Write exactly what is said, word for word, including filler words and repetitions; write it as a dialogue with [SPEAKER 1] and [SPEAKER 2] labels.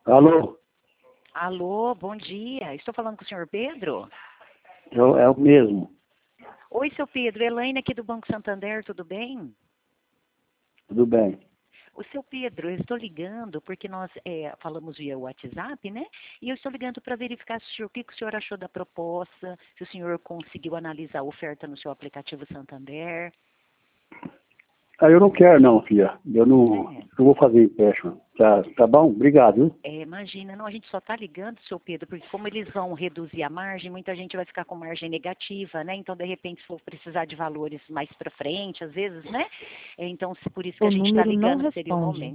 [SPEAKER 1] Alô?
[SPEAKER 2] Alô, bom dia. Estou falando com o senhor Pedro?
[SPEAKER 1] É, o- é o mesmo.
[SPEAKER 2] Oi, seu Pedro. Elaine aqui do Banco Santander, tudo bem?
[SPEAKER 1] Tudo bem.
[SPEAKER 2] O seu Pedro, eu estou ligando porque nós é, falamos via WhatsApp, né? E eu estou ligando para verificar se o, senhor, o que, que o senhor achou da proposta, se o senhor conseguiu analisar a oferta no seu aplicativo Santander.
[SPEAKER 1] Ah, eu não quero não, filha. Eu não,
[SPEAKER 2] É,
[SPEAKER 1] eu vou fazer empréstimo. Tá, tá bom? Obrigado. Viu?
[SPEAKER 2] é, imagina, não, a gente só está ligando, seu Pedro, porque como eles vão reduzir a margem, muita gente vai ficar com margem negativa, né? Então, de repente, se for precisar de valores mais para frente, às vezes, né? É, então, se- por isso que
[SPEAKER 3] O
[SPEAKER 2] a gente está
[SPEAKER 3] número não
[SPEAKER 2] ligando, seria o
[SPEAKER 3] responde.
[SPEAKER 2] momento.